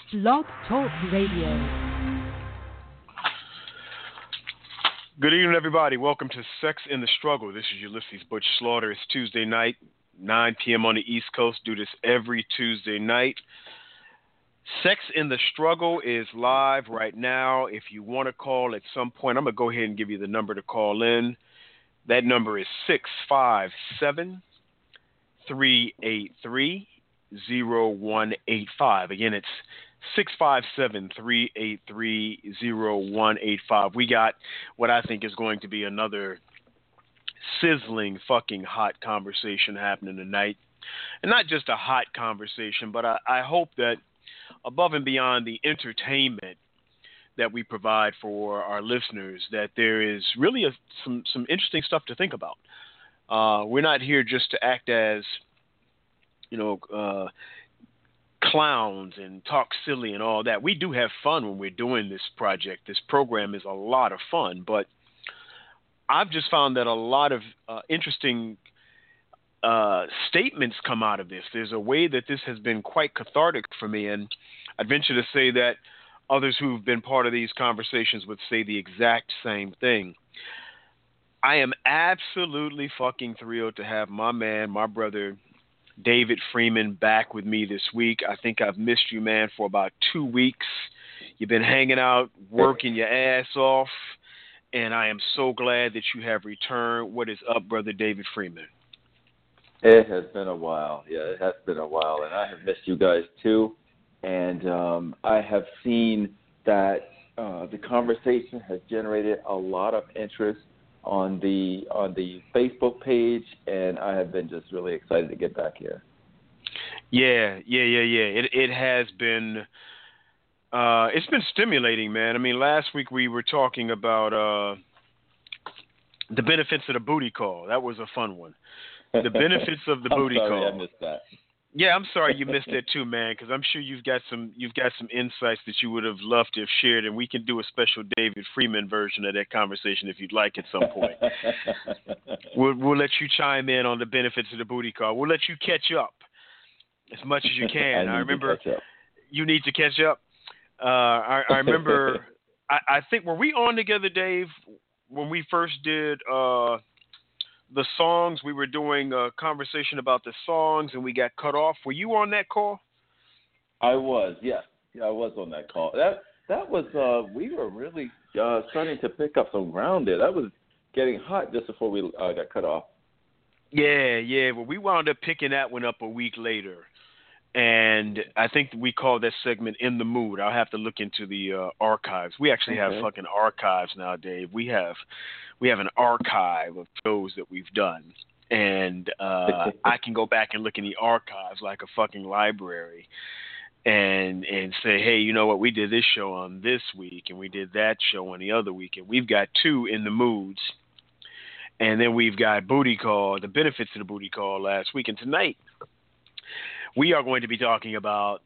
Blog Talk Radio. Good evening, everybody. Welcome to Sex in the Struggle. This is Ulysses Butch Slaughter. It's Tuesday night, 9 p.m. on the East Coast. Do this every Tuesday night. Sex in the Struggle is live right now. If you want to call at some point, I'm going to go ahead and give you the number to call in. That number is 657-383-0185. Again, it's 657-383-0185. We got what I think is going to be another sizzling fucking hot conversation happening tonight. And not just a hot conversation, but I hope that above and beyond the entertainment that we provide for our listeners, that there is really some interesting stuff to think about. We're not here just to act as, clowns and talk silly and all that. We do have fun when we're doing this project. This program is a lot of fun, but I've just found that a lot of interesting statements come out of this. There's a way that this has been quite cathartic for me, and I'd venture to say that others who've been part of these conversations would say the exact same thing. I am absolutely fucking thrilled to have my man, my brother, David Freeman, back with me this week. I think I've missed you, man, for about 2 weeks. You've been hanging out, working your ass off, and I am so glad that you have returned. What is up, brother David Freeman? It has been a while. Yeah, it has been a while, and I have missed you guys too. And I have seen that the conversation has generated a lot of interest on the Facebook page, and I have been just really excited to get back here. Yeah. It has been. It's been stimulating, man. I mean, last week we were talking about the benefits of the booty call. That was a fun one. The benefits of the booty call. I missed that. Yeah, I'm sorry you missed that too, man, because I'm sure you've got some insights that you would have loved to have shared, and we can do a special David Freeman version of that conversation if you'd like at some point. We'll let you chime in on the benefits of the booty call. We'll let you catch up as much as you can. I remember you need to catch up. I remember. I think, were we on together, Dave, when we first did the songs? We were doing a conversation about the songs, and we got cut off. Were you on that call? I was, yes. Yeah, I was on that call. That was, we were really starting to pick up some ground there. That was getting hot just before we got cut off. Yeah. Well, we wound up picking that one up a week later. And I think we call that segment In the Mood. I'll have to look into the archives. We actually have fucking archives now, Dave. We have an archive of shows that we've done. And I can go back and look in the archives like a fucking library and say, hey, you know what? We did this show on this week, and we did that show on the other week. And we've got 2 In the Moods. And then we've got Booty Call, the benefits of the Booty Call last week. And tonight, we are going to be talking about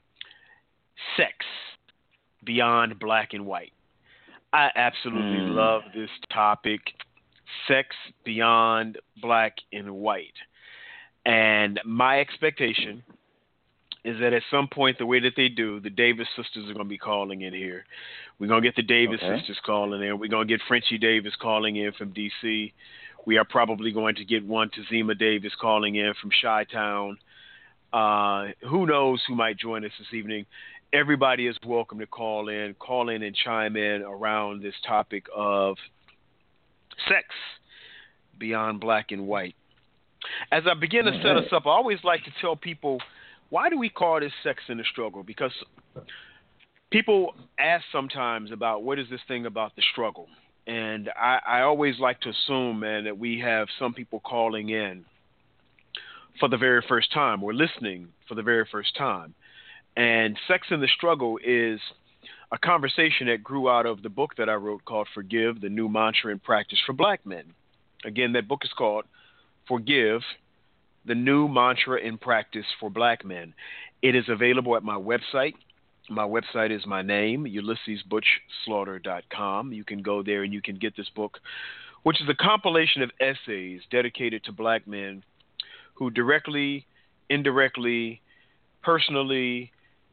sex beyond black and white. I absolutely love this topic, sex beyond black and white. And my expectation is that at some point, the way that they do, the Davis sisters are going to be calling in here. We're going to get the Davis sisters calling in. We're going to get Frenchie Davis calling in from D.C. We are probably going to get one Tazima Davis calling in from Chi-Town. Who knows who might join us this evening. Everybody is welcome to call in and chime in around this topic of sex beyond black and white. As I begin to set us up, I always like to tell people, why do we call this Sex in the Struggle? Because people ask sometimes about what is this thing about the struggle. And I always like to assume, man, that we have some people calling in for the very first time, or listening for the very first time. And Sex in the Struggle is a conversation that grew out of the book that I wrote called Forgive, the New Mantra in Practice for Black Men. Again, that book is called Forgive, the New Mantra in Practice for Black Men. It is available at my website. My website is my name, UlyssesButchSlaughter.com. You can go there and you can get this book, which is a compilation of essays dedicated to black men who directly, indirectly, personally, and in a variety of ways,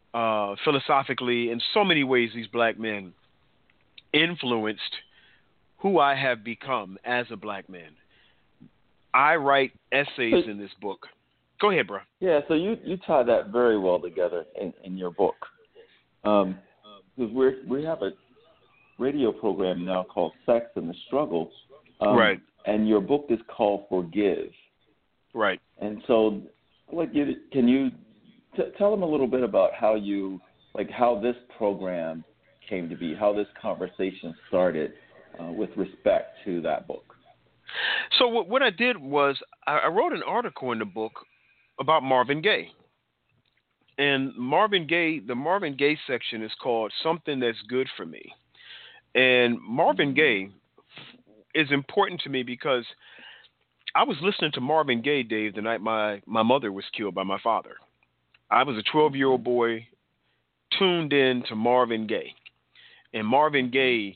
philosophically, in so many ways, these black men influenced who I have become as a black man. I write essays in this book. Go ahead, bro. Yeah, so you tie that very well together in your book. Because we have a radio program now called Sex and the Struggle. Right. And your book is called Forgive. Right. And so, can you tell them a little bit about how this program came to be, how this conversation started with respect to that book? So what I did was I wrote an article in the book about Marvin Gaye. And Marvin Gaye, the Marvin Gaye section is called Something That's Good for Me. And Marvin Gaye is important to me because I was listening to Marvin Gaye, Dave, the night my mother was killed by my father. I was a 12-year-old boy tuned in to Marvin Gaye. And Marvin Gaye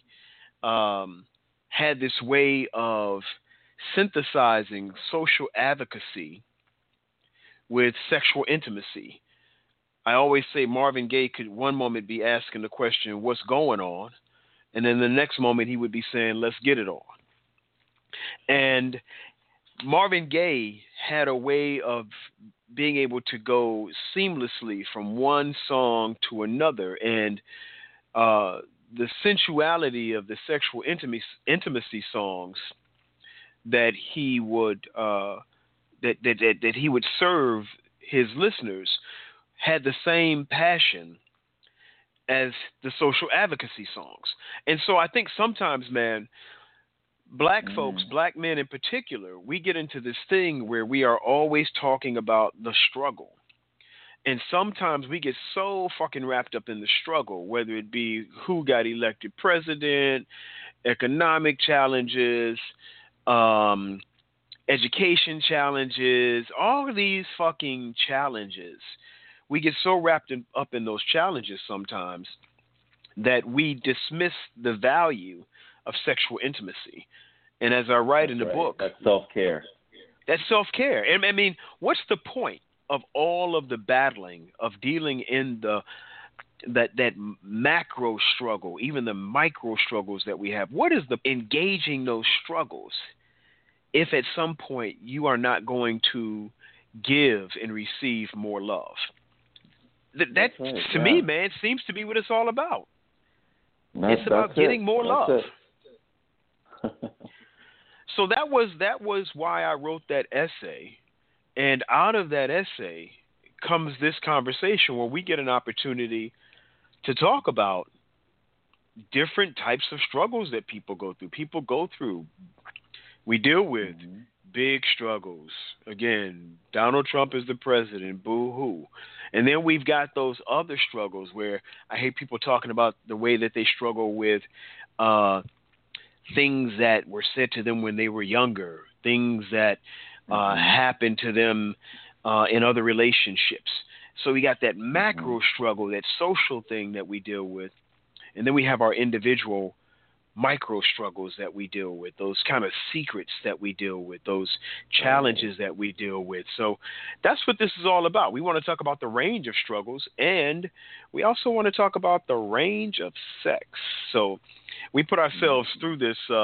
had this way of synthesizing social advocacy with sexual intimacy. I always say Marvin Gaye could one moment be asking the question, what's going on? And then the next moment he would be saying, let's get it on. And Marvin Gaye had a way of being able to go seamlessly from one song to another. And the sensuality of the sexual intimacy songs that he would that he would serve his listeners had the same passion as the social advocacy songs. And so I think sometimes, man, black folks, black men in particular, we get into this thing where we are always talking about the struggle. And sometimes we get so fucking wrapped up in the struggle, whether it be who got elected president, economic challenges, education challenges, all of these fucking challenges. We get so wrapped up in those challenges sometimes that we dismiss the value of sexual intimacy. And as I write in the book, that's self-care. That's self-care. And I mean, what's the point of all of the battling of dealing in that macro struggle, even the micro struggles that we have? What is the engaging those struggles if at some point you are not going to give and receive more love? That right, to me, man, seems to be what it's all about. It's about getting more love. So that was why I wrote that essay. And out of that essay comes this conversation where we get an opportunity to talk about different types of struggles that people go through. We deal with big struggles. Again, Donald Trump is the president, boo-hoo. And then we've got those other struggles where I hate people talking about the way that they struggle with things that were said to them when they were younger, things that happened to them in other relationships. So we got that macro struggle, that social thing that we deal with. And then we have our individual micro struggles that we deal with, those kind of secrets that we deal with, those challenges that we deal with. So that's what this is all about. We want to talk about the range of struggles, and we also want to talk about the range of sex. So we put ourselves through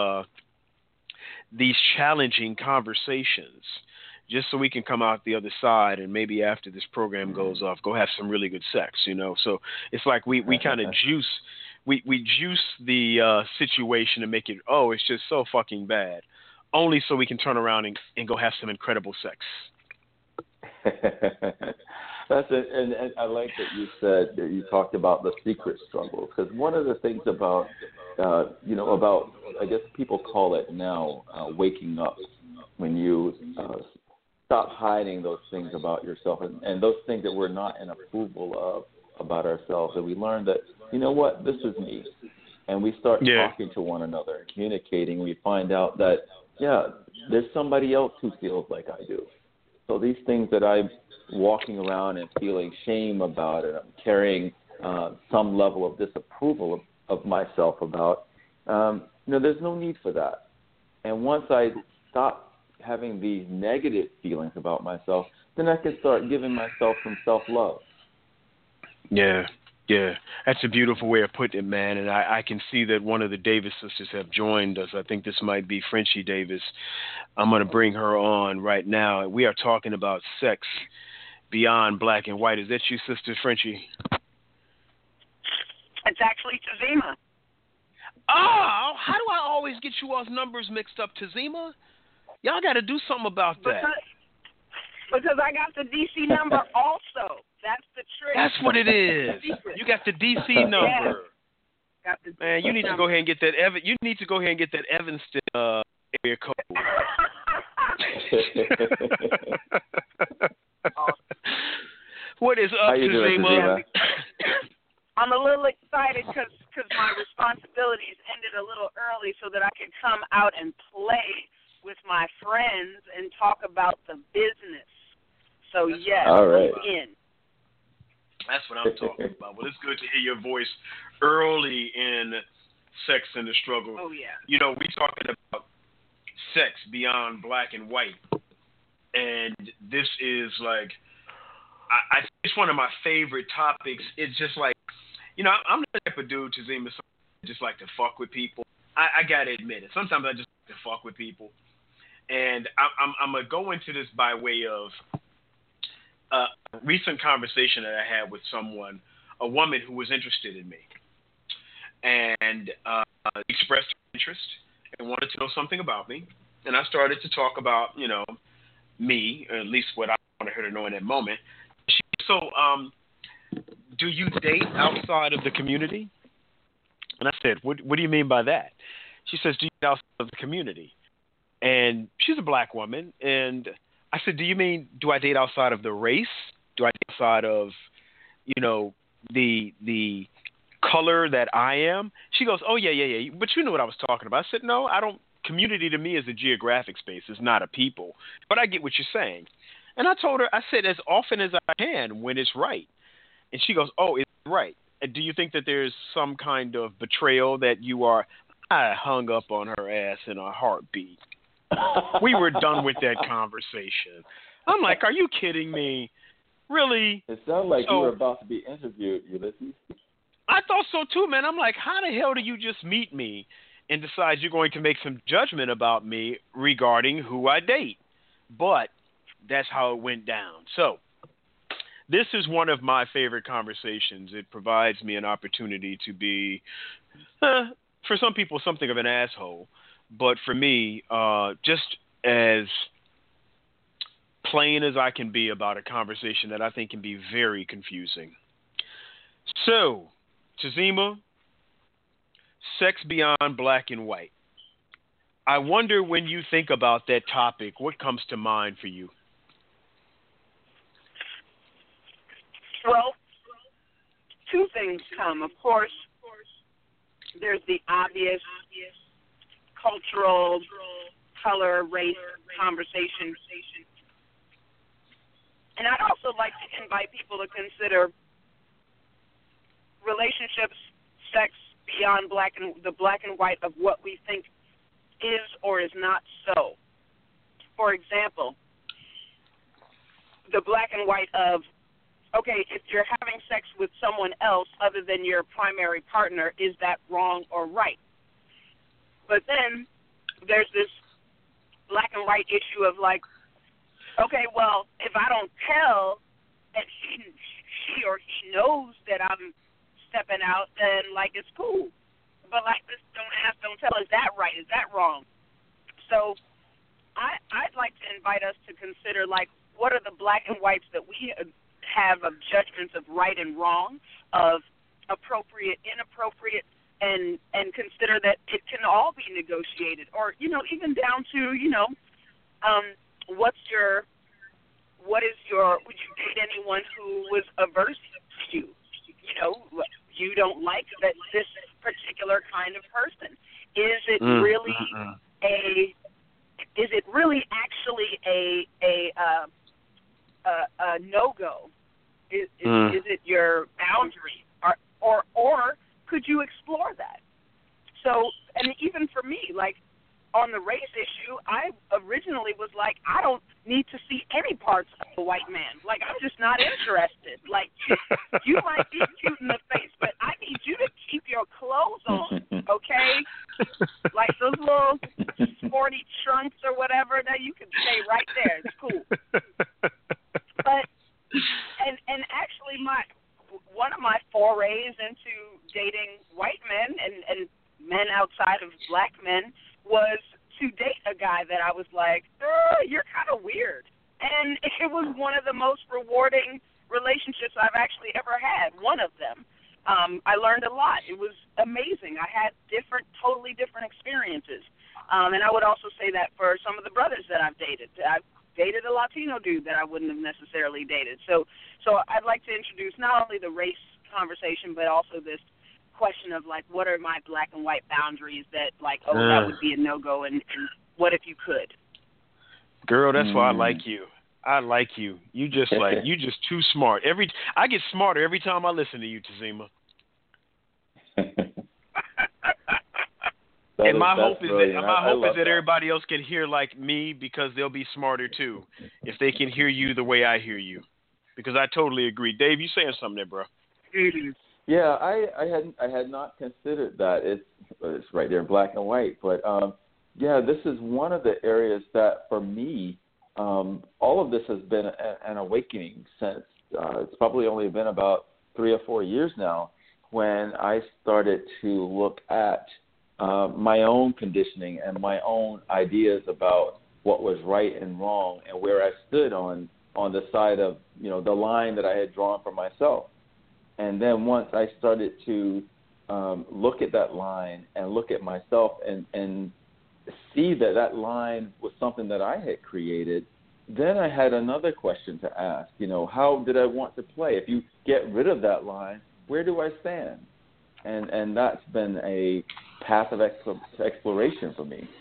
these challenging conversations just so we can come out the other side and maybe after this program goes off, go have some really good sex, you know? So it's like we kind of juice the situation and make it, it's just so fucking bad, only so we can turn around and go have some incredible sex. That's it. And I like that you said that you talked about the secret struggle, because one of the things about, about, I guess people call it now, waking up, when you stop hiding those things about yourself and those things that we're not in approval of about ourselves, and we learn that, you know what, this is me. And we start talking to one another and communicating. We find out that, there's somebody else who feels like I do. So these things that I'm walking around and feeling shame about, and I'm carrying some level of disapproval of myself about, there's no need for that. And once I stop having these negative feelings about myself, then I can start giving myself some self-love. Yeah, yeah. That's a beautiful way of putting it, man. And I can see that one of the Davis sisters have joined us. I think this might be Frenchie Davis. I'm going to bring her on right now. We are talking about sex beyond black and white. Is that you, Sister Frenchie? It's actually Tazima. Oh, how do I always get you all's numbers mixed up, Tazima? Y'all got to do something about that. Because I got the DC number also. That's the trick. That's what it is. You got the DC number. Yeah. Got the Man, you need to go ahead and get that You need to go ahead and get that Evanston area code. What is up, Tazima? I'm a little excited because my responsibilities ended a little early so that I could come out and play with my friends and talk about the business. So, yes, all right. I'm in. That's what I'm talking about. Well, it's good to hear your voice early in Sex and the Struggle. Oh, yeah. You know, we talking about sex beyond black and white. And this is like, I it's one of my favorite topics. It's just like, you know, I'm the type of dude, Tazima, just like to fuck with people. I got to admit it. Sometimes I just like to fuck with people. And I'm going to go into this by way of a recent conversation that I had with someone, a woman who was interested in me. And expressed interest and wanted to know something about me. And I started to talk about, you know, me, or at least what I wanted her to know in that moment. Do you date outside of the community? And I said, what do you mean by that? She says, do you date outside of the community? And she's a black woman. And I said, do I date outside of the race? Do I date outside of, you know, the color that I am? She goes, oh, yeah. But you know what I was talking about. I said, no, I don't. Community to me is a geographic space. It's not a people. But I get what you're saying. And I told her, I said, as often as I can when it's right. And she goes, oh, it's right. And do you think that there's some kind of betrayal that you are? I hung up on her ass in a heartbeat. We were done with that conversation. I'm like, are you kidding me? Really? It sounded like you were about to be interviewed, Ulysses. I thought so too, man. I'm like, how the hell do you just meet me and decide you're going to make some judgment about me regarding who I date? But that's how it went down. So this is one of my favorite conversations. It provides me an opportunity to be, for some people, something of an asshole. But for me, just as plain as I can be about a conversation that I think can be very confusing. So, Tazima, sex beyond black and white. I wonder when you think about that topic, what comes to mind for you? Well, two things come. Of course, there's the obvious cultural, color, race conversation. And I'd also like to invite people to consider relationships, sex beyond the black and white of what we think is or is not so. For example, the black and white of, okay, if you're having sex with someone else other than your primary partner, is that wrong or right? But then there's this black and white issue of like, okay, well, if I don't tell and she or he knows that I'm stepping out, then, like, it's cool. But, like, this don't ask, don't tell, is that right? Is that wrong? So I'd like to invite us to consider, like, what are the black and whites that we have of judgments of right and wrong, of appropriate, inappropriate, and consider that it can all be negotiated. Or, you know, even down to, you know, would you date anyone who was averse to you? You know, you don't like that this particular kind of person. Is it really actually a no-go? Is it your boundary? Or could you explore that? So, and even for me, like, on the race issue, I originally was like, I don't need to see any parts of a white man. Like, I'm just not interested. Like, you might be cute in the face, but I need you to keep your clothes on, okay? Like those little sporty trunks or whatever, that you can stay right there. It's cool. But and actually, one of my forays into dating white men and men outside of black men was to date a guy that I was like, you're kind of weird. And it was one of the most rewarding relationships I've actually ever had, one of them. I learned a lot. It was amazing. I had totally different experiences. And I would also say that for some of the brothers that I've dated. I've dated a Latino dude that I wouldn't have necessarily dated. So I'd like to introduce not only the race conversation, but also this question of, like, what are my black and white boundaries that, like, that would be a no-go, and what if you could? Girl, that's why I like you. I like you. You just too smart. I get smarter every time I listen to you, Tazima. And my hope is that everybody else can hear like me, because they'll be smarter too if they can hear you the way I hear you. Because I totally agree. Dave, you saying something there, bro? Yeah, I had not considered that. It's right there in black and white. But yeah, this is one of the areas that for me, all of this has been an awakening since it's probably only been about 3 or 4 years now when I started to look at my own conditioning and my own ideas about what was right and wrong and where I stood on the side of, the line that I had drawn for myself. And then once I started to look at that line and look at myself and see that line was something that I had created, then I had another question to ask. How did I want to play? If you get rid of that line, where do I stand? And that's been a path of exploration for me.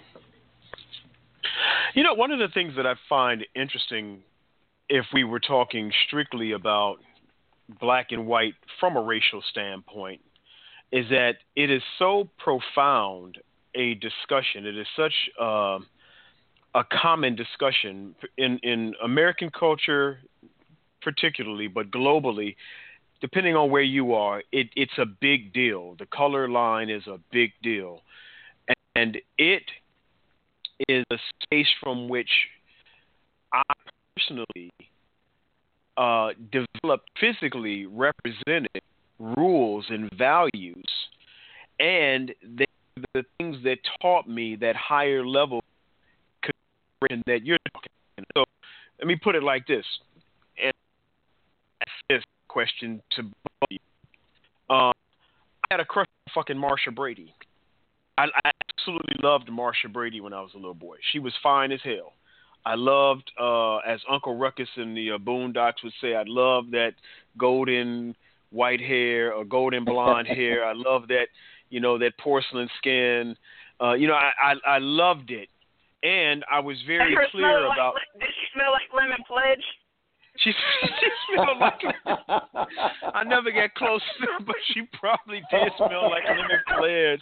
One of the things that I find interesting, if we were talking strictly about black and white from a racial standpoint, is that it is so profound a discussion. It is such a common discussion in American culture particularly, but globally, depending on where you are, it's a big deal. The color line is a big deal. And it is a space from which I personally developed, physically represented rules and values, and the things that taught me that higher level that you're talking about. So let me put it like this, and ask this question to both of you. I had a crush on fucking Marsha Brady. I absolutely loved Marsha Brady when I was a little boy. She was fine as hell. I loved, as Uncle Ruckus in the Boondocks would say, I loved that golden white hair or golden blonde hair. I loved that, that porcelain skin. I loved it. And I was very clear about... Did she smell like lemon pledge? She smelled like... I never got close to her, but she probably did smell like lemon pledge.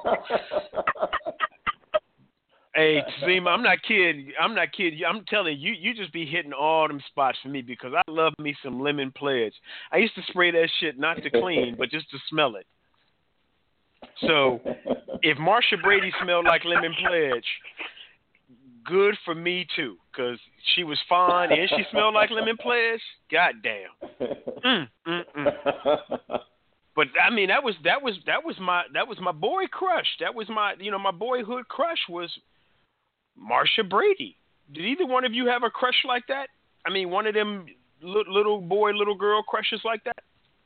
Hey, Tazima, I'm not kidding. I'm telling you, you just be hitting all them spots for me, because I love me some lemon pledge. I used to spray that shit not to clean, but just to smell it. So if Marsha Brady smelled like lemon pledge, good for me too, because she was fine and she smelled like lemon pledge. Goddamn. But I mean, that was my boy crush. That was my my boyhood crush was Marsha Brady. Did either one of you have a crush like that? I mean, one of them little boy, little girl crushes like that?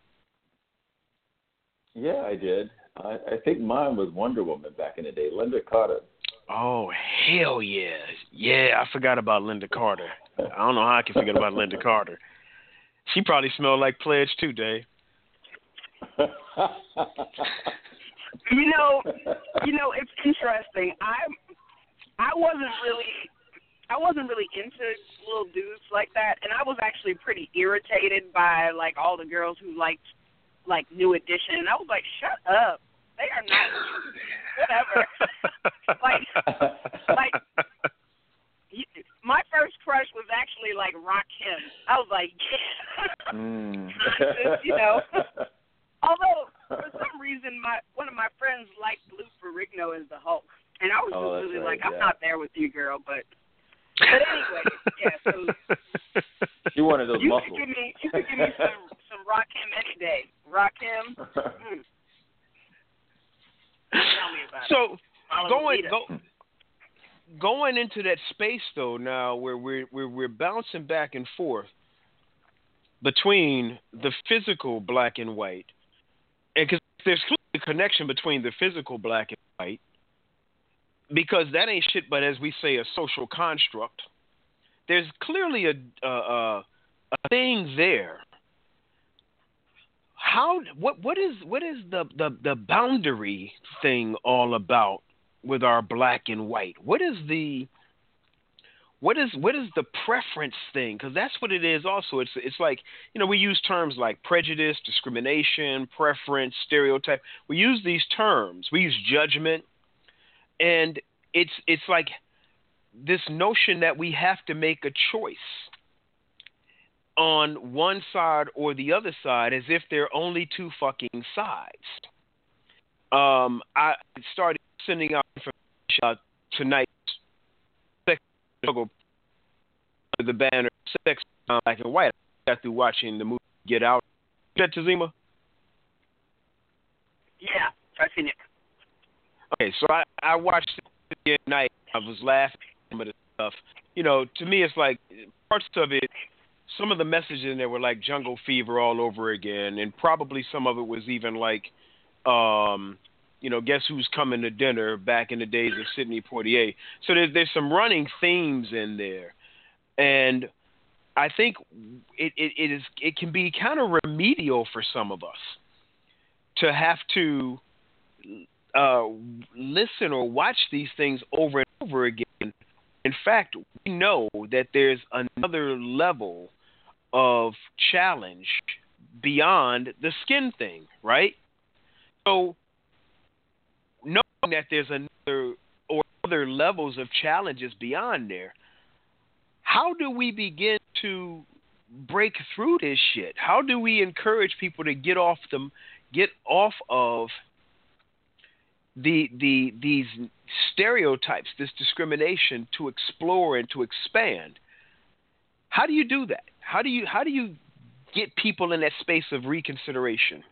Yeah, I did. I think mine was Wonder Woman back in the day, Linda Carter. Oh, hell yeah. Yeah, I forgot about Linda Carter. I don't know how I can forget about Linda Carter. She probably smelled like pledge too, Dave. It's interesting. I wasn't really into little dudes like that, and I was actually pretty irritated by like all the girls who liked like New Edition, and I was like, shut up. They are not whatever. Like crush was actually like Rakim. I was like, yeah, conscious, Although for some reason one of my friends liked Lou Ferrigno as the Hulk, and I was just really like, I'm not there with you, girl, but anyway, yeah. So you wanted those muscles. You could give me some Rakim any day. Rakim. Tell me about it. So going into that space though now, where we're bouncing back and forth between the physical black and white, and because there's clearly a connection between the physical black and white, because that ain't shit but, as we say, a social construct. There's clearly a thing there. What is the boundary thing all about with our black and white? What is the preference thing? Because that's what it is. Also, it's like, we use terms like prejudice, discrimination, preference, stereotype. We use these terms. We use judgment, and it's like this notion that we have to make a choice on one side or the other side, as if there are only two fucking sides. I started sending out information tonight. The banner Sex Black and White. I got through watching the movie Get Out. Is that Tazima? Yeah, I've seen it. Okay, so I watched it the other night. I was laughing at some of the stuff. To me, it's like parts of it, some of the messages in there were like Jungle Fever all over again, and probably some of it was even like, Guess Who's Coming to Dinner back in the days of Sidney Poitier. So there's some running themes in there. And I think it can be kind of remedial for some of us to have to listen or watch these things over and over again. In fact, we know that there's another level of challenge beyond the skin thing, right? So knowing that there's other levels of challenges beyond there, how do we begin to break through this shit? How do we encourage people to get off of these stereotypes, this discrimination, to explore and to expand? How do you do that? How do you get people in that space of reconsideration?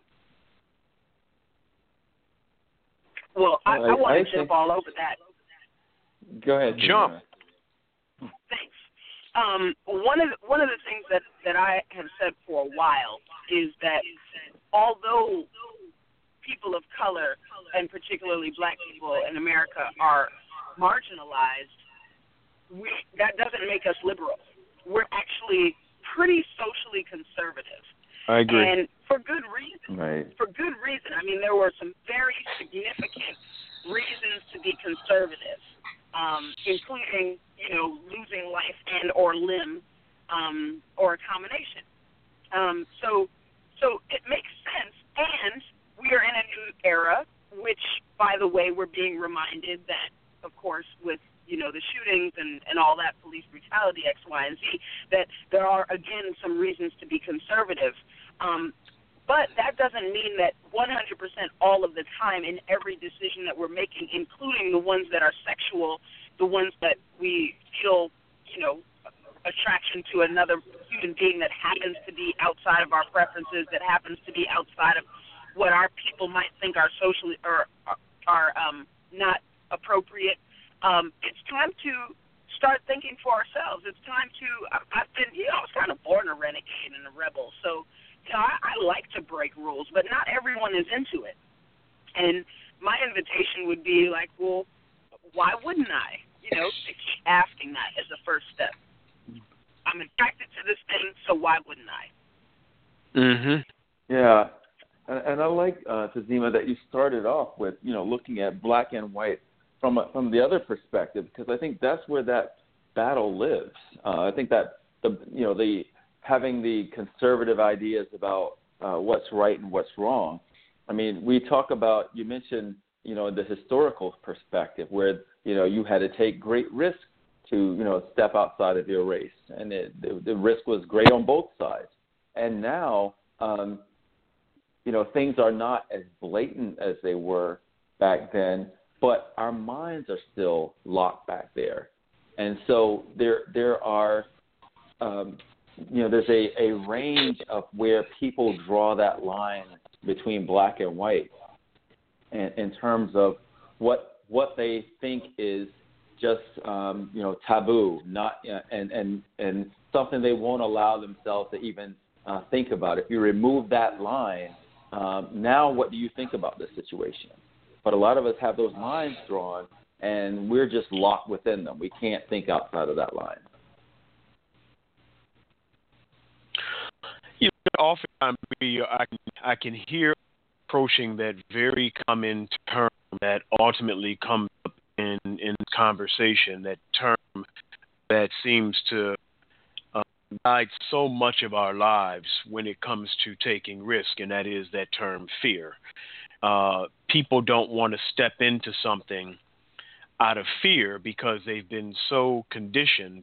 Well, I want to jump all over that. Go ahead. Jump. Thanks. One of the things that I have said for a while is that although people of color, and particularly black people in America, are marginalized, that doesn't make us liberal. We're actually pretty socially conservative. I agree. And for good reason. Right. For good reason. I mean, there were some very significant reasons to be conservative, including, losing life and or limb, or a combination. So it makes sense. And we are in a new era, which, by the way, we're being reminded that, of course, with the shootings and all that police brutality, X, Y, and Z, that there are, again, some reasons to be conservative. But that doesn't mean that 100% all of the time in every decision that we're making, including the ones that are sexual, the ones that we feel, attraction to another human being that happens to be outside of our preferences, that happens to be outside of what our people might think are socially or are not appropriate. It's time to start thinking for ourselves. It's time to, I was kind of born a renegade and a rebel. So, I like to break rules, but not everyone is into it. And my invitation would be like, well, why wouldn't I? To keep asking that as a first step. I'm attracted to this thing, so why wouldn't I? Mm-hmm. Yeah. And I like, Tazima, that you started off with, looking at black and white from the other perspective, because I think that's where that battle lives. I think that the having the conservative ideas about what's right and what's wrong. I mean, we talk about, you mentioned, the historical perspective where, you had to take great risks to step outside of your race, and the risk was great on both sides. And now, things are not as blatant as they were back then, but our minds are still locked back there. And so there are, there's a range of where people draw that line between black and white, and in terms of what they think is just taboo, not and something they won't allow themselves to even think about. If you remove that line, now what do you think about this situation? But a lot of us have those lines drawn, and we're just locked within them. We can't think outside of that line. Oftentimes I can hear approaching that very common term that ultimately comes up in conversation, that term that seems to guide so much of our lives when it comes to taking risk, and that is that term fear. People don't want to step into something out of fear because they've been so conditioned,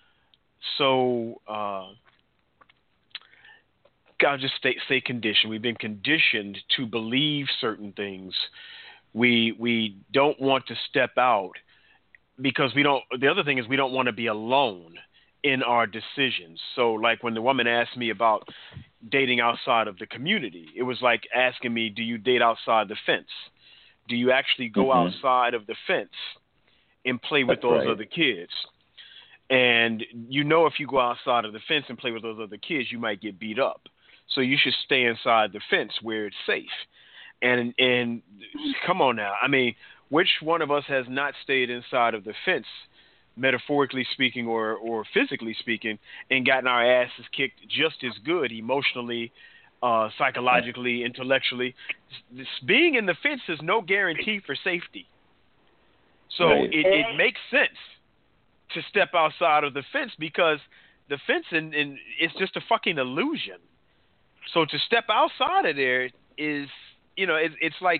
I'll just say conditioned. We've been conditioned to believe certain things. We don't want to step out because the other thing is we don't want to be alone in our decisions. So like when the woman asked me about dating outside of the community, it was like asking me, do you date outside the fence? Do you actually go outside of the fence and play with those other kids? And if you go outside of the fence and play with those other kids, you might get beat up. So you should stay inside the fence where it's safe. And come on now. I mean, which one of us has not stayed inside of the fence, metaphorically speaking or physically speaking, and gotten our asses kicked just as good emotionally, psychologically, intellectually? Being in the fence is no guarantee for safety. So it makes sense to step outside of the fence because the fence and it's just a fucking illusion. So to step outside of there is, it's like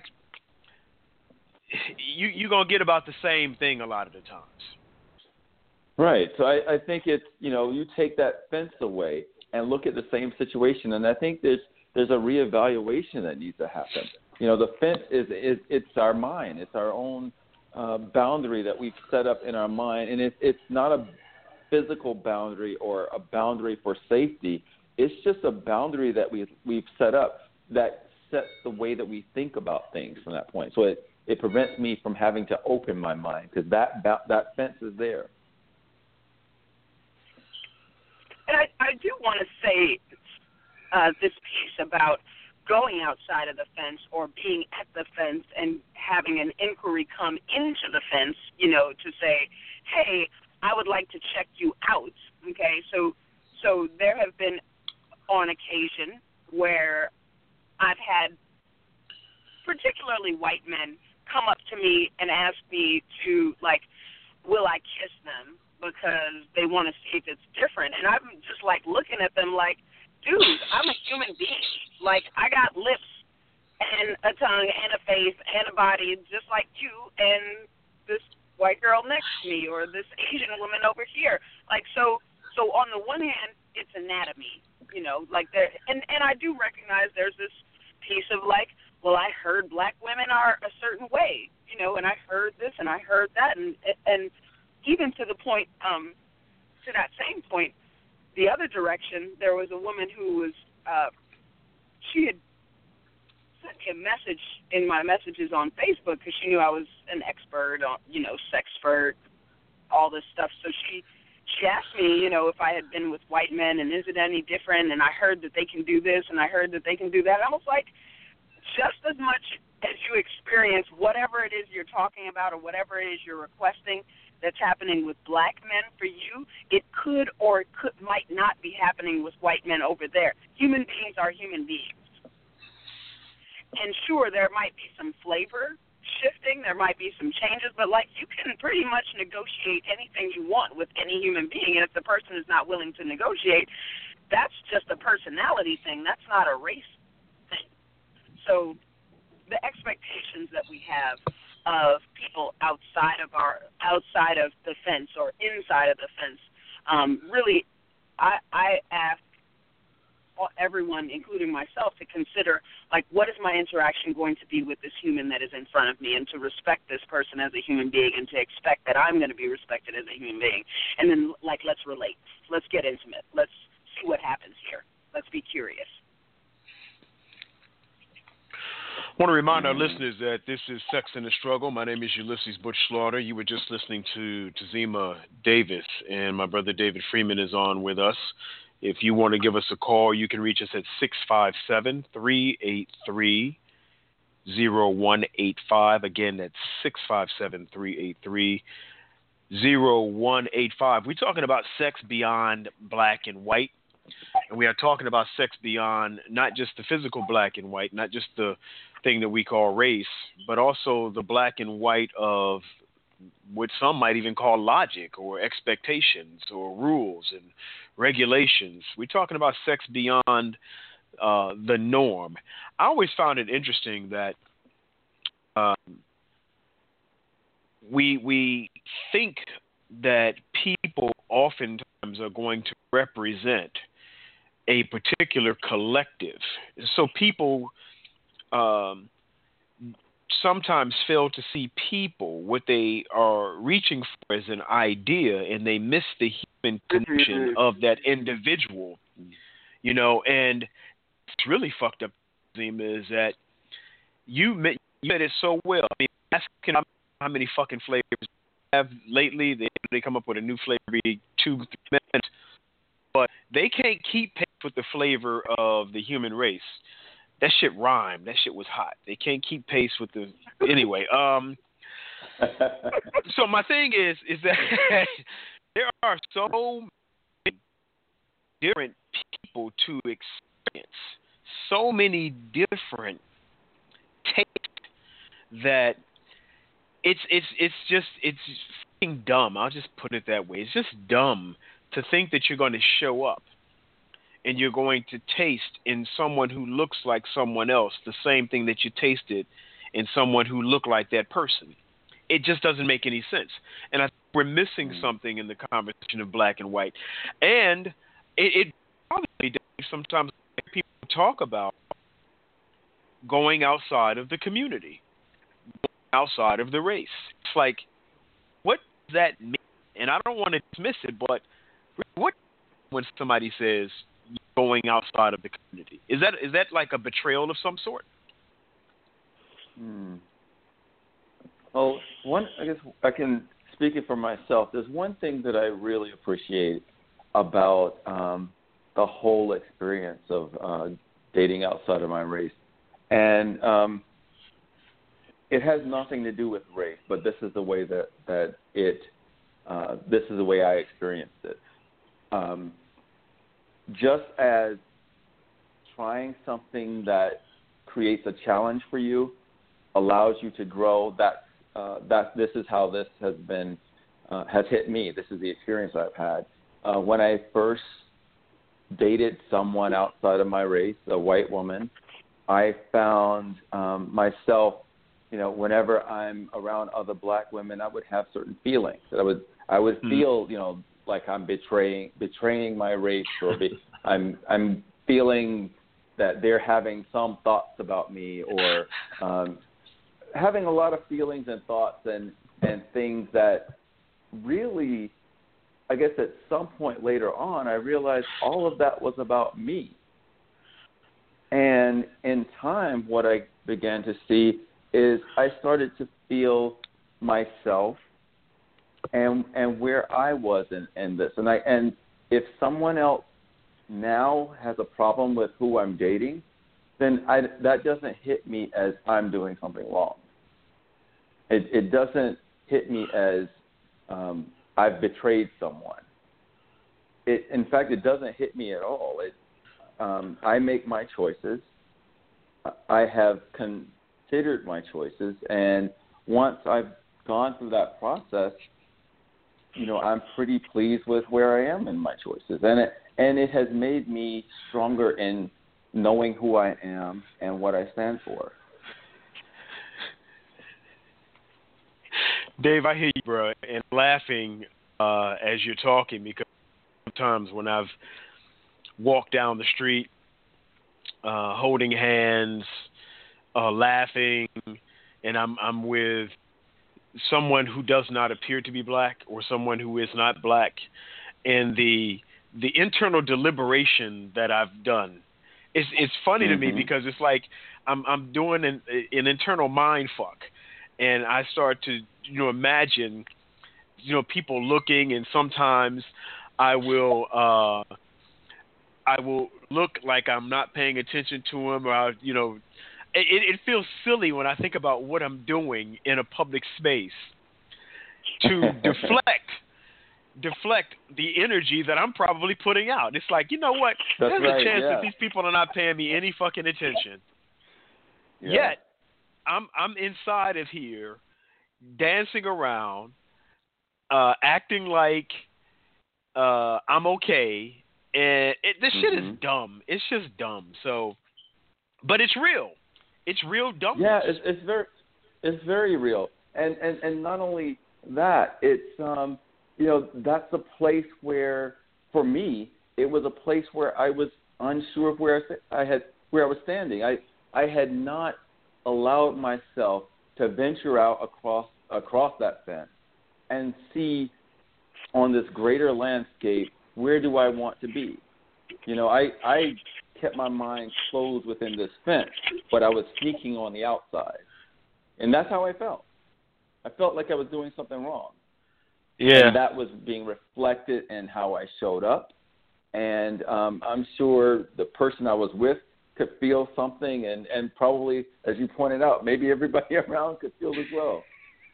you're going to get about the same thing a lot of the times. Right. So I think it's, you take that fence away and look at the same situation, and I think there's a reevaluation that needs to happen. The fence it's our mind. It's our own boundary that we've set up in our mind, and it's not a physical boundary or a boundary for safety. It's just a boundary that we've set up that sets the way that we think about things from that point. So it prevents me from having to open my mind because that fence is there. And I do want to say this piece about going outside of the fence or being at the fence and having an inquiry come into the fence, to say, hey, I would like to check you out. Okay, so there have been on occasion where I've had particularly white men come up to me and ask me to, will I kiss them because they want to see if it's different. And I'm just, looking at them like, dude, I'm a human being. I got lips and a tongue and a face and a body just like you and this white girl next to me or this Asian woman over here. So on the one hand, it's anatomy, and I do recognize there's this piece of I heard black women are a certain way, and I heard this and I heard that, and even to the point, to that same point, the other direction, there was a woman who was, she had sent me a message in my messages on Facebook because she knew I was an expert on, sexpert, all this stuff. So she asked me, if I had been with white men and is it any different? And I heard that they can do this and I heard that they can do that. I was like, just as much as you experience whatever it is you're talking about or whatever it is you're requesting that's happening with black men for you, it could or might not be happening with white men over there. Human beings are human beings. And sure, there might be some flavor shifting, there might be some changes, but you can pretty much negotiate anything you want with any human being, and if the person is not willing to negotiate, that's just a personality thing. That's not a race thing. So the expectations that we have of people outside of the fence or inside of the fence. Really, I ask everyone, including myself, to consider, like, what is my interaction going to be with this human that is in front of me, and to respect this person as a human being, and to expect that I'm going to be respected as a human being. And then, like, let's relate. Let's get intimate. Let's see what happens here. Let's be curious. I want to remind our listeners that this is Sex and the Struggle. My name is Ulysses Butch Slaughter. You were just listening to Tazima Davis, and my brother David Freeman is on with us. If you want to give us a call, you can reach us at 657-383-0185. Again, that's 657-383-0185. We're talking about sex beyond black and white. And we are talking about sex beyond not just the physical black and white, not just the thing that we call race, but also the black and white of what some might even call logic or expectations or rules and regulations. We're talking about sex beyond the norm. I always found it interesting that we think that people oftentimes are going to represent a particular collective. So people sometimes fail to see people, what they are reaching for as an idea, and they miss the human condition of that individual, you know. And it's really fucked up, is that you said it so well. I mean, asking how many fucking flavors you have lately. They come up with a new flavor every 2-3 minutes, but they can't keep pace with the flavor of the human race. That shit rhymed. That shit was hot. They can't keep pace with the... Anyway, so my thing is that there are so many different people to experience, so many different tastes, that it's fucking dumb. I'll just put it that way. It's just dumb to think that you're going to show up and you're going to taste in someone who looks like someone else the same thing that you tasted in someone who looked like that person. It just doesn't make any sense. And I think we're missing something in the conversation of black and white. And it probably sometimes people talk about going outside of the community, going outside of the race. It's like, what does that mean? And I don't want to dismiss it, but what when somebody says going outside of the community? Is that like a betrayal of some sort? Well, I guess I can speak it for myself. There's one thing that I really appreciate about the whole experience of dating outside of my race, and it has nothing to do with race, but this is the way this is the way I experienced it. Just as trying something that creates a challenge for you allows you to grow, this is how this has hit me. This is the experience I've had. When I first dated someone outside of my race, a white woman, I found myself, whenever I'm around other black women, I would have certain feelings that I would feel, like I'm betraying my race, or I'm feeling that they're having some thoughts about me, or having a lot of feelings and thoughts and things that really, I guess at some point later on, I realized all of that was about me. And in time, what I began to see is I started to feel myself and where I was in this. And if someone else now has a problem with who I'm dating, then that doesn't hit me as I'm doing something wrong. It doesn't hit me as I've betrayed someone. In fact, it doesn't hit me at all. I make my choices. I have considered my choices, and once I've gone through that process, I'm pretty pleased with where I am in my choices, and it has made me stronger in knowing who I am and what I stand for. Dave, I hear you, bro, and laughing as you're talking, because sometimes when I've walked down the street, holding hands, laughing, and I'm with someone who does not appear to be black or someone who is not black, and the internal deliberation that I've done, it's funny to me, because it's like I'm doing an internal mind fuck, and I start to imagine people looking, and sometimes I will look like I'm not paying attention to them, or it feels silly when I think about what I'm doing in a public space to deflect the energy that I'm probably putting out. It's like, you know what? There's a chance that these people are not paying me any fucking attention. Yeah. Yet, I'm inside of here, dancing around, acting like I'm okay, and this shit is dumb. It's just dumb. So, but it's real. It's real dumb. Yeah, it's very real. And not only that, it's that's a place where, for me, it was a place where I was unsure of where I was standing. I had not allowed myself to venture out across that fence and see on this greater landscape, where do I want to be? I kept my mind closed within this fence, but I was sneaking on the outside. And that's how I felt. I felt like I was doing something wrong. Yeah. And that was being reflected in how I showed up. And I'm sure the person I was with could feel something, and probably, as you pointed out, maybe everybody around could feel as well.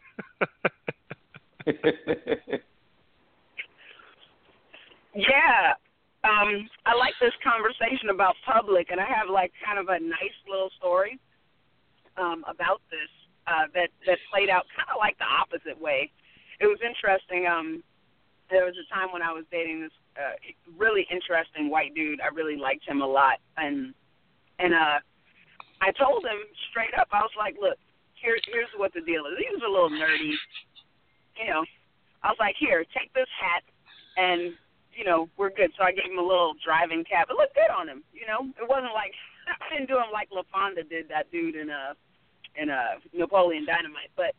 Yeah. I like this conversation about public, and I have kind of a nice little story about this that played out kind of like the opposite way. It was interesting. There was a time when I was dating this really interesting white dude. I really liked him a lot, and I told him straight up. I was like, "Look, here's what the deal is." He was a little nerdy, I was like, "Here, take this hat, and we're good." So I gave him a little driving cap. It looked good on him. It wasn't like I didn't do him like LaFonda did that dude in Napoleon Dynamite, but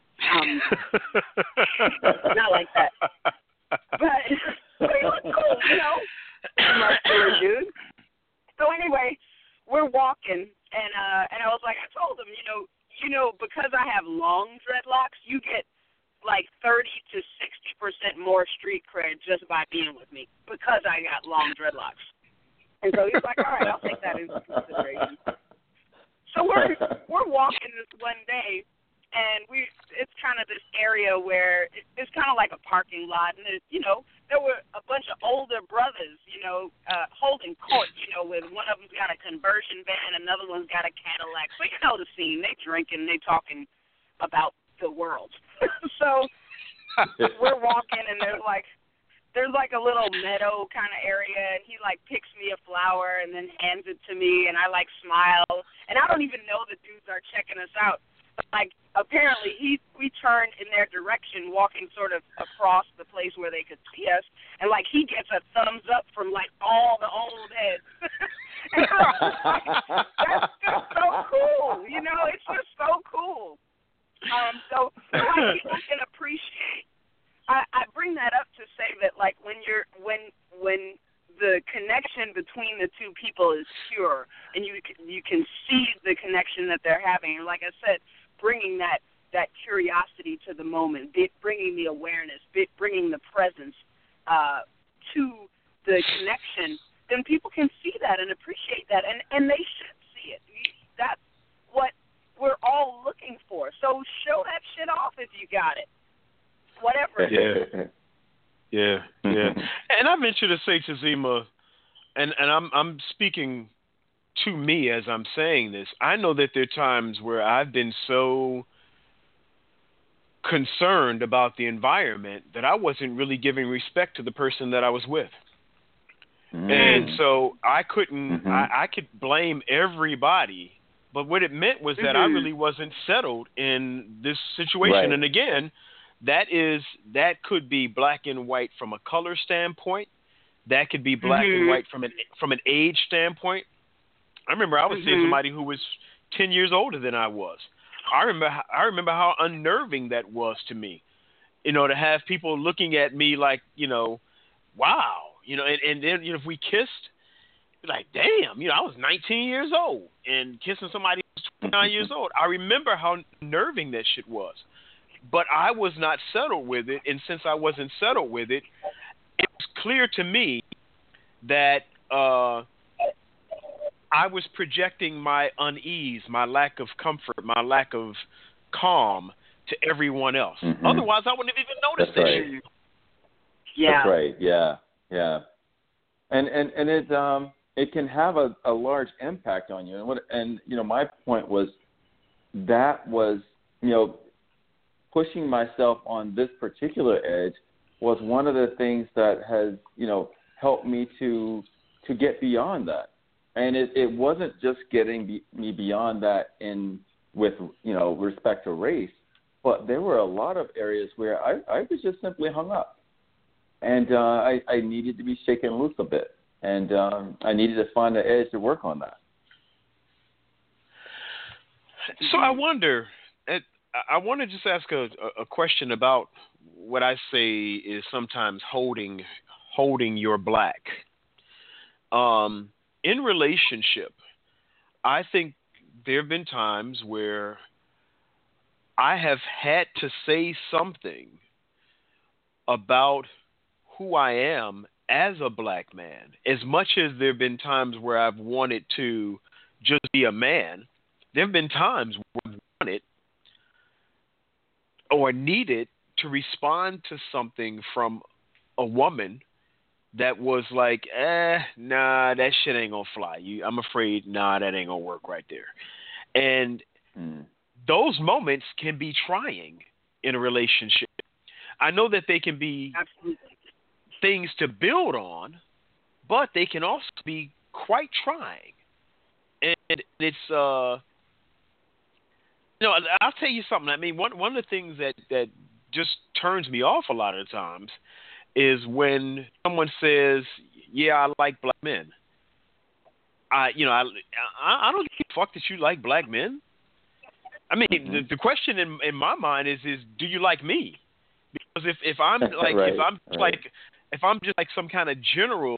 not like that. But he looked cool, muscular dude. So anyway, we're walking, and I was like, I told him, because I have long dreadlocks, you get like 30 to 60% more street cred just by being with me because I got long dreadlocks. And so he's like, all right, I'll take that into consideration. So we're walking this one day, and it's kind of this area where it's kind of like a parking lot, and there were a bunch of older brothers, holding court, with one of them's got a conversion van, another one's got a Cadillac. So you know the scene. They drinking, they talking about the world. So we're walking, and there's like a little meadow kind of area, and he picks me a flower and then hands it to me, and I smile, and I don't even know the dudes are checking us out. But apparently we turned in their direction, walking sort of across the place where they could see us, and he gets a thumbs up from all the old heads. And I was like, that's just so cool, it's just so cool. So people can appreciate. I bring that up to say that when the connection between the two people is pure, and you can see the connection that they're having, and like I said, bringing that curiosity to the moment, bringing the awareness, bringing the presence to the connection, then people can see that and appreciate that, and they should see it. That's what we're all looking for. So show that shit off if you got it. Whatever. Yeah. And I venture to say to Zima, and I'm speaking to me as I'm saying this, I know that there are times where I've been so concerned about the environment that I wasn't really giving respect to the person that I was with. And so I couldn't, I could blame everybody, but what it meant was that I really wasn't settled in this situation. Right. And again, that could be black and white from a color standpoint. That could be black and white from an age standpoint. I remember I was seeing somebody who was 10 years older than I was. I remember how unnerving that was to me. You know, to have people looking at me like, you know, wow, you know, and then, you know, if we kissed, like, damn, you know, I was 19 years old and kissing somebody who was 29 years old. I remember how unnerving that shit was. But I was not settled with it, and since I wasn't settled with it, it was clear to me that I was projecting my unease, my lack of comfort, my lack of calm to everyone else. Otherwise, I wouldn't have even noticed that shit. Yeah. That's right. Yeah. Yeah. And it can have a large impact on you. And you know, my point was that was, you know, pushing myself on this particular edge was one of the things that has, you know, helped me to get beyond that. And it wasn't just getting me beyond that with, you know, respect to race, but there were a lot of areas where I was just simply hung up. And I needed to be shaken loose a bit. And I needed to find an edge to work on that. So I wonder, I want to just ask a question about what I say is sometimes holding your black. In relationship, I think there have been times where I have had to say something about who I am as a black man. As much as there have been times where I've wanted to just be a man, there have been times where I've wanted or needed to respond to something from a woman that was like, nah, that shit ain't gonna fly. I'm afraid, nah, that ain't gonna work right there. And those moments can be trying in a relationship. I know that they can be things to build on, but they can also be quite trying. And it's, you know, I'll tell you something. I mean, one of the things that just turns me off a lot of the times is when someone says, yeah, I like black men. I don't give a fuck that you like black men. I mean, the question in my mind is do you like me? Because if I'm like, right, if I'm just like some kind of general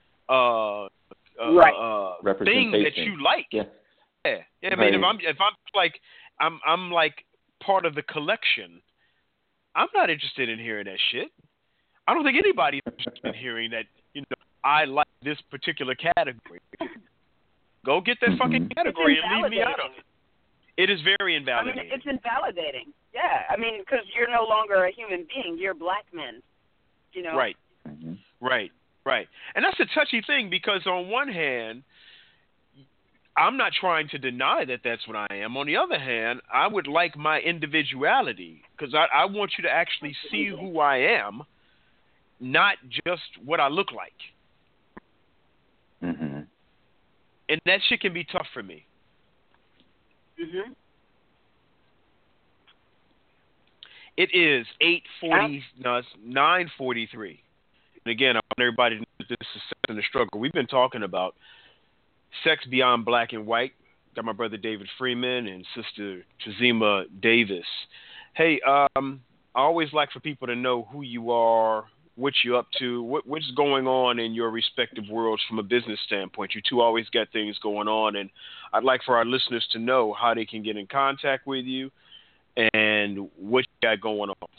thing that you like, yeah. I mean, if I'm like, I'm like part of the collection, I'm not interested in hearing that shit. I don't think anybody's interested in hearing that, you know, I like this particular category. Go get that fucking category and leave me out of it. It is very invalidating. I mean, it's invalidating. Yeah, I mean, because you're no longer a human being. You're black men, you know? Right. Right. And that's a touchy thing because on one hand, I'm not trying to deny that that's what I am. On the other hand, I would like my individuality because I want you to actually see who I am, not just what I look like. And that shit can be tough for me. It is 8:40. No, it's 9:43. And again, I want everybody to know that this is Sex and the Struggle. We've been talking about sex beyond black and white. Got my brother David Freeman and sister Tazima Davis. Hey, I always like for people to know who you are, what you're up to, what's going on in your respective worlds from a business standpoint. You two always got things going on, and I'd like for our listeners to know how they can get in contact with you and what you got going on.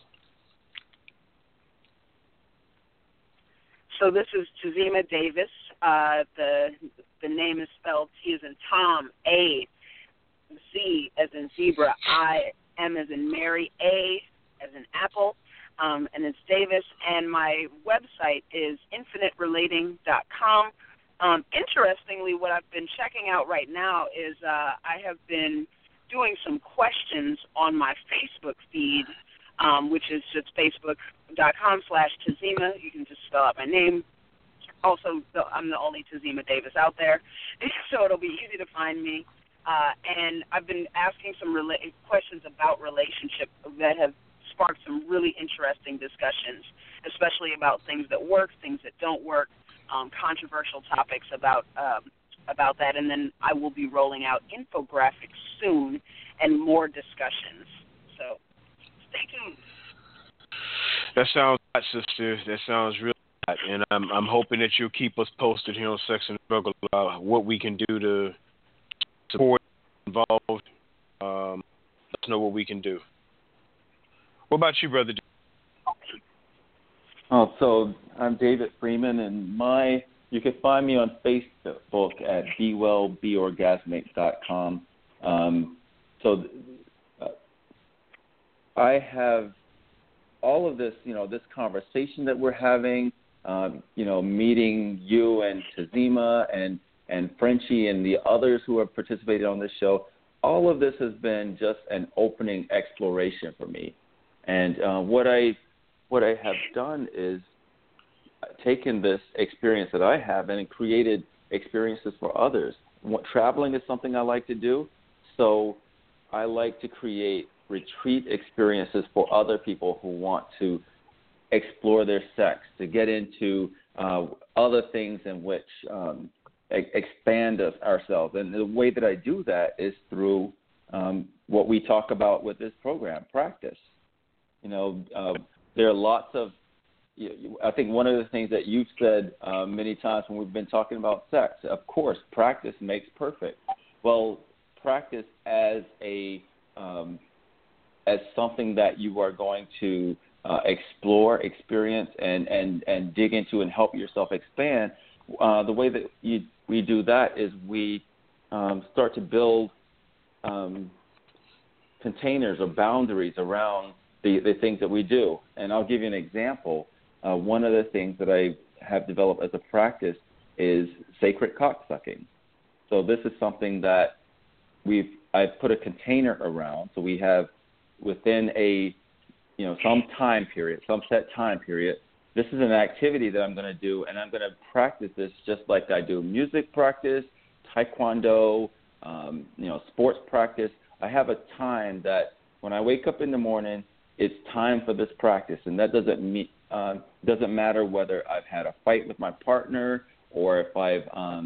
So this is Tazima Davis. The name is spelled T as in Tom, A, Z as in zebra, I, M as in Mary, A as in apple, and it's Davis. And my website is infiniterelating.com. Interestingly, what I've been checking out right now is I have been doing some questions on my Facebook feed, which is just facebook.com/Tazima. You can just spell out my name. Also, I'm the only Tazima Davis out there, so it'll be easy to find me. And I've been asking some questions about relationships that have sparked some really interesting discussions, especially about things that work, things that don't work, controversial topics about that. And then I will be rolling out infographics soon and more discussions. So stay tuned. That sounds hot, sister. That sounds really hot. And I'm hoping that you'll keep us posted here on Sex and Struggle about what we can do to support, involved. Let us know what we can do. What about you, brother? Oh, so I'm David Freeman, and you can find me on Facebook at bewellbeorgasmic.com. I have all of this, this conversation that we're having, meeting you and Tazima and Frenchie and the others who have participated on this show. All of this has been just an opening exploration for me. And what I have done is taken this experience that I have and created experiences for others. Traveling is something I like to do, so I like to create retreat experiences for other people who want to explore their sex, to get into other things in which expand ourselves. And the way that I do that is through what we talk about with this program, practice. There are lots of, I think one of the things that you've said many times when we've been talking about sex, of course, practice makes perfect. Well, practice as something that you are going to explore, experience, and dig into and help yourself expand. The way that we do that is we start to build containers or boundaries around the things that we do. And I'll give you an example. One of the things that I have developed as a practice is sacred cocksucking. So this is something that I've put a container around. So we have within some time period, some set time period, this is an activity that I'm going to do, and I'm going to practice this just like I do music practice, taekwondo, sports practice. I have a time that when I wake up in the morning, it's time for this practice, and that doesn't matter whether I've had a fight with my partner or if I've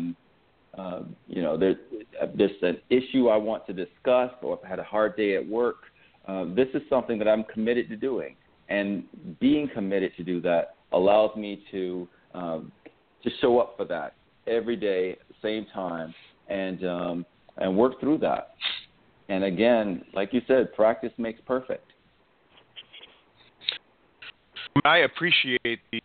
there's an issue I want to discuss, or if I had a hard day at work. This is something that I'm committed to doing, and being committed to do that allows me to show up for that every day at the same time and work through that. And again, like you said, practice makes perfect. I appreciate the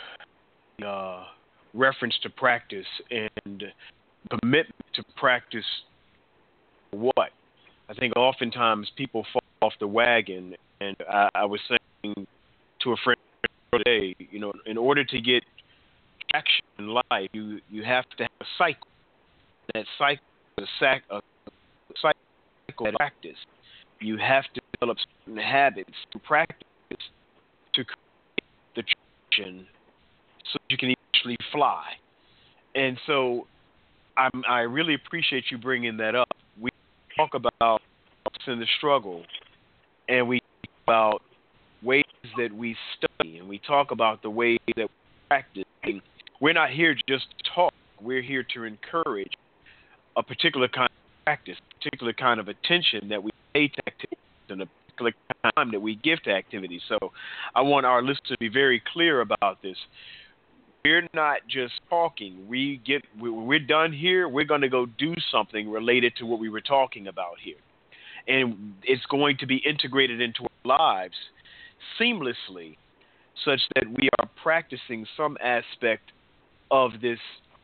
reference to practice and commitment to practice. What? I think oftentimes people fall off the wagon, and I was saying to a friend today, in order to get traction in life, you have to have a cycle. That cycle is a cycle of practice. You have to develop certain habits to practice to create the traction so you can actually fly. And so I really appreciate you bringing that up. We talk about in the struggle, and we talk about ways that we study, and we talk about the ways that we practice. And we're not here just to talk. We're here to encourage a particular kind of practice, a particular kind of attention that we pay to activities, and a particular time that we give to activities. So I want our listeners to be very clear about this. We're not just talking. We're done here. We're going to go do something related to what we were talking about here. And it's going to be integrated into our lives seamlessly, such that we are practicing some aspect of this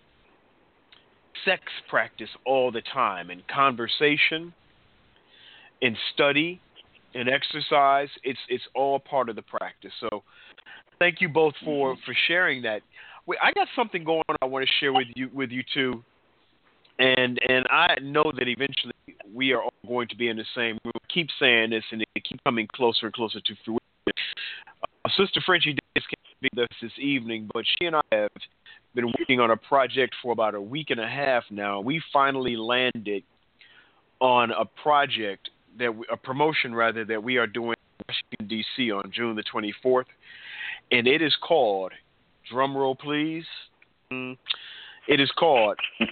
sex practice all the time, in conversation, in study, in exercise. It's all part of the practice. So thank you both for sharing that. I got something going on I want to share with you too. And I know that eventually we are all going to be in the same room. I keep saying this, and it keeps coming closer and closer to fruition. Sister Frenchie Davis can't be with us this evening, but she and I have been working on a project for about a week and a half now. We finally landed on a project, a promotion rather, that we are doing in Washington, D.C. on June the 24th. And it is called, drum roll please, it is called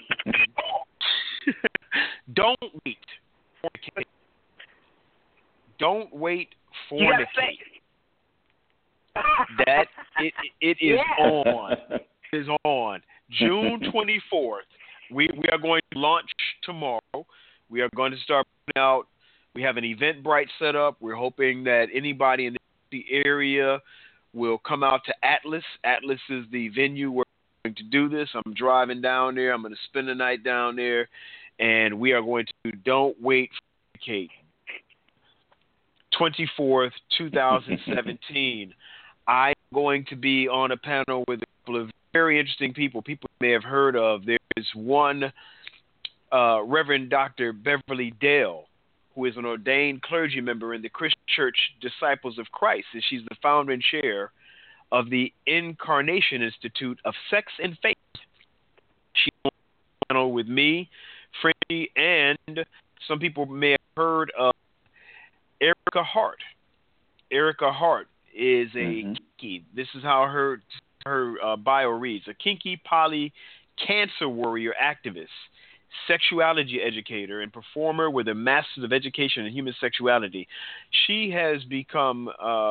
Don't Wait, Fornicate. Don't Wait, Fornicate. That it is on. It is on June 24th. We are going to launch tomorrow. We are going to start putting out. We have an Eventbrite set up. We're hoping that anybody in the area will come out to Atlas. Atlas is the venue where we're going to do this. I'm driving down there. I'm going to spend the night down there, and we are going to Don't Wait, Fornicate. 24th, 2017. I'm going to be on a panel with a couple of very interesting people you may have heard of. There is one, Reverend Dr. Beverly Dale, who is an ordained clergy member in the Christian Church Disciples of Christ, and she's the founder and chair of the Incarnation Institute of Sex and Faith. She's on a panel with me, Frenchie, and some people may have heard of Erica Hart. Erica Hart is a kinky. This is how her bio reads: a kinky poly cancer warrior activist, sexuality educator, and performer with a Master's of Education in Human Sexuality. She has become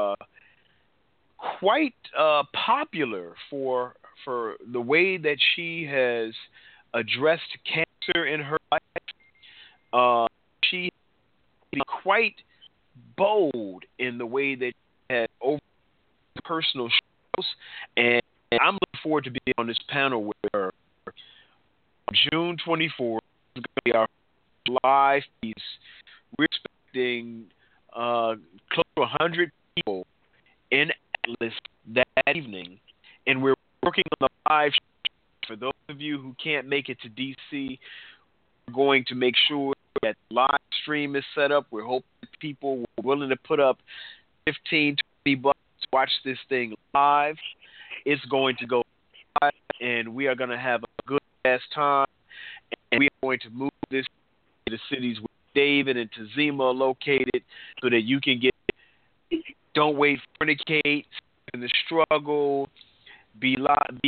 quite popular for the way that she has addressed cancer in her life. She is quite bold in the way that she had over personal shows, and I'm looking forward to being on this panel with her. June 24th is going to be our live piece. We're expecting close to 100 people in Atlas that evening, and we're working on a live show. For those of you who can't make it to D.C., we're going to make sure that live stream is set up. We're hoping people are willing to put up $15, $20 to watch this thing live. It's going to go live, and we are going to have a good ass time. And we are going to move this to the cities where David and Tazima are located, so that you can get Don't Wait, Fornicate, in the struggle, be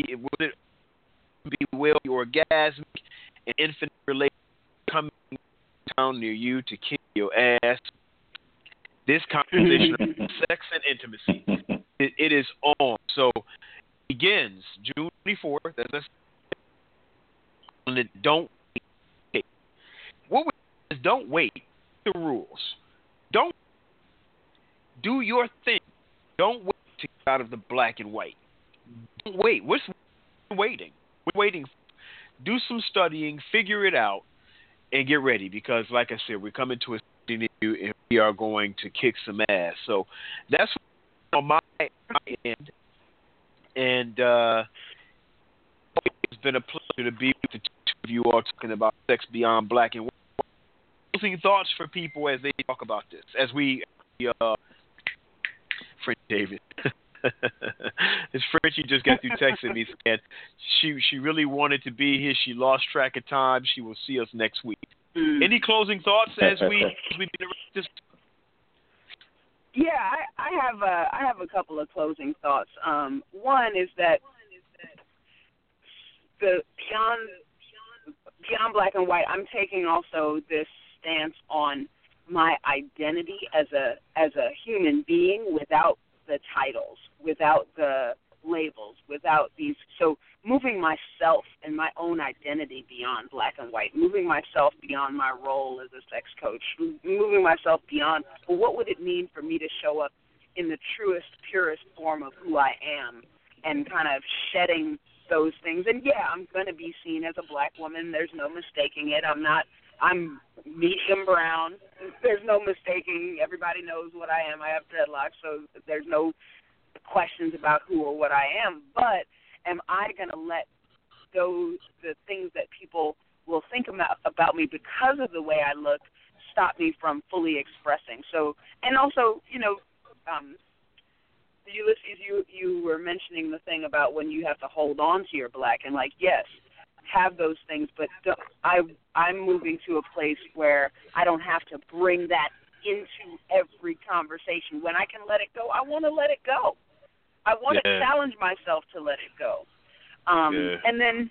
well, be orgasmic, and infinite relations coming down near you to kick your ass. This conversation of sex and intimacy, it is on. So it begins June 24th. As I said, don't wait. What is don't wait? The rules. Don't do your thing. Don't wait to get out of the black and white. Don't wait. We're waiting. We're waiting. Do some studying, figure it out, and get ready, because, like I said, we're coming to a city near you, and we are going to kick some ass. So that's on my end. And it's been a pleasure to be with the two of you all talking about sex beyond black and white. Closing thoughts for people as they talk about this, as we French David. This Frenchie just got through texting me saying she really wanted to be here. She lost track of time. She will see us next week. Any closing thoughts as we this? Yeah, I have a couple of closing thoughts. One is that the beyond black and white, I'm taking also this stance on my identity as a human being without the titles, without the labels, without these. So moving myself and my own identity beyond black and white, moving myself beyond my role as a sex coach, moving myself beyond, well, what would it mean for me to show up in the truest, purest form of who I am, and kind of shedding those things. And yeah, I'm going to be seen as a black woman. There's no mistaking it. I'm medium brown. There's no mistaking. Everybody knows what I am. I have dreadlocks, so there's no questions about who or what I am. But am I going to let the things that people will think about me because of the way I look stop me from fully expressing? So, and also, Ulysses, you were mentioning the thing about when you have to hold on to your black, and yes, have those things, but I'm moving to a place where I don't have to bring that into every conversation. When I can let it go, I want to let it go. I want to challenge myself to let it go. And then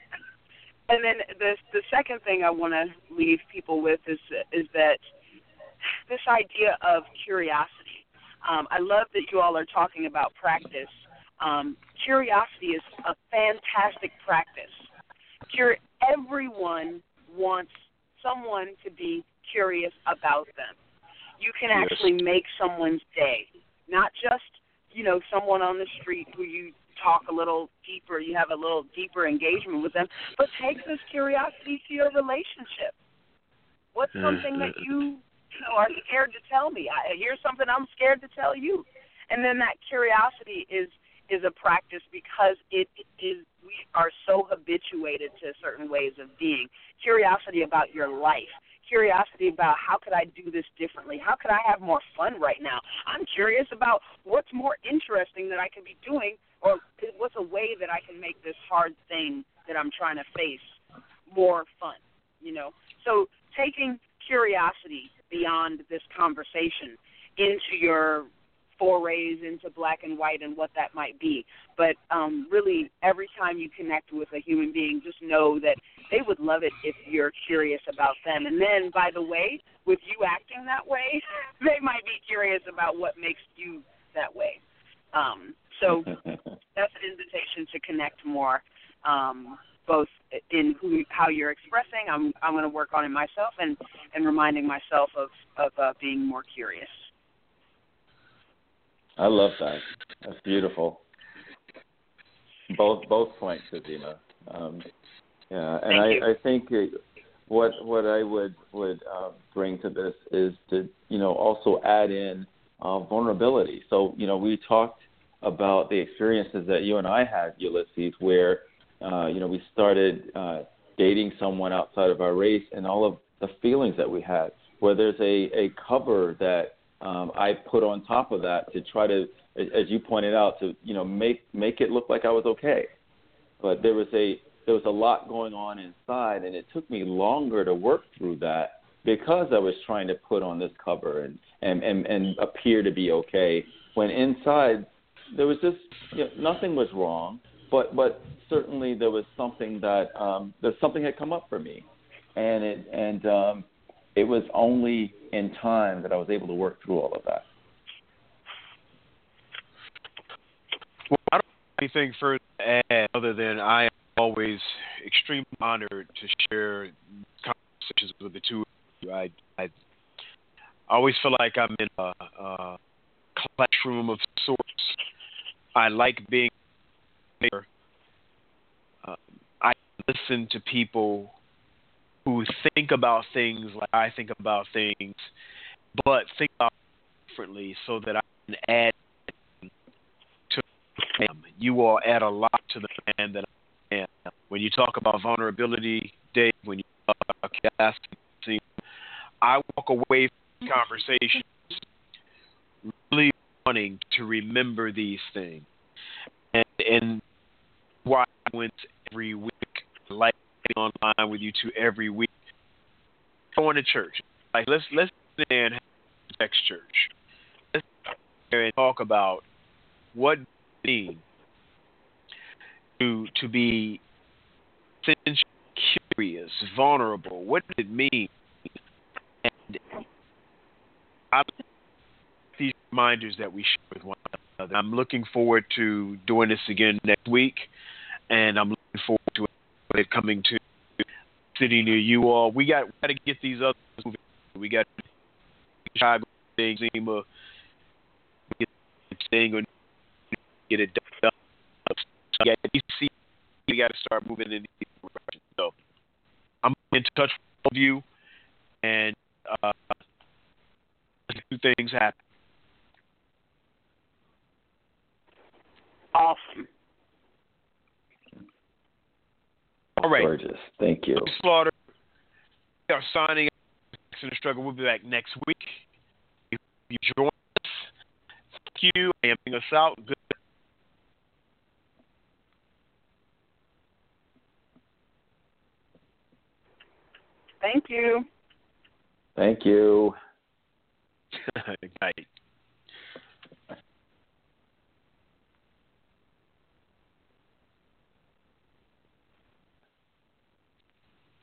the second thing I want to leave people with is that this idea of curiosity. I love that you all are talking about practice. Curiosity is a fantastic practice. Everyone wants someone to be curious about them. You can actually make someone's day, not just, someone on the street who you talk a little deeper, you have a little deeper engagement with them, but take this curiosity to your relationship. What's something that you are scared to tell me? Here's something I'm scared to tell you. And then that curiosity is a practice because we are so habituated to certain ways of being. Curiosity about your life. Curiosity about how could I do this differently? How could I have more fun right now? I'm curious about what's more interesting that I can be doing, or what's a way that I can make this hard thing that I'm trying to face more fun, So taking curiosity beyond this conversation into your forays into black and white and what that might be. But really, every time you connect with a human being, just know that they would love it if you're curious about them. And then, by the way, with you acting that way, they might be curious about what makes you that way. So that's an invitation to connect more, both in how you're expressing. I'm going to work on it myself and reminding myself of being more curious. I love that. That's beautiful. Both points, Azima. I think what I would bring to this is to also add in vulnerability. So we talked about the experiences that you and I had, Ulysses, where we started dating someone outside of our race, and all of the feelings that we had. Where there's a cover that I put on top of that to try to, as you pointed out, to make it look like I was okay. But there was a lot going on inside, and it took me longer to work through that because I was trying to put on this cover and appear to be okay. When inside there was just nothing was wrong, but certainly there was something that something had come up for me, and it was only in time that I was able to work through all of that. Well, I don't have anything further to add other than I am always extremely honored to share conversations with the two of you. I always feel like I'm in a classroom of sorts. I like being there. I listen to people who think about things like I think about things, but think about it differently so that I can add to them. You all add a lot to the man that I am. When you talk about vulnerability, Dave, when you talk about curiosity, I walk away from conversations really wanting to remember these things. And why I went every week, like online with you two every week, going to church. Like let's sit there and have next church. Let's sit there and talk about what it means to be curious, vulnerable. What does it mean? And I like these reminders that we share with one another. I'm looking forward to doing this again next week, and I'm looking forward to it coming to city near you all. We got to get these others moving. We got Chicago things, Zima, get it done. Yeah, DC, we got to start moving in these directions. So I'm in touch with all of you, and two things happen. Awesome. All right. Gorgeous. Thank you. Slaughter. We are signing out in the struggle. We'll be back next week. If you join us, thank you. I am us out. Good. Thank you. Thank you. Right.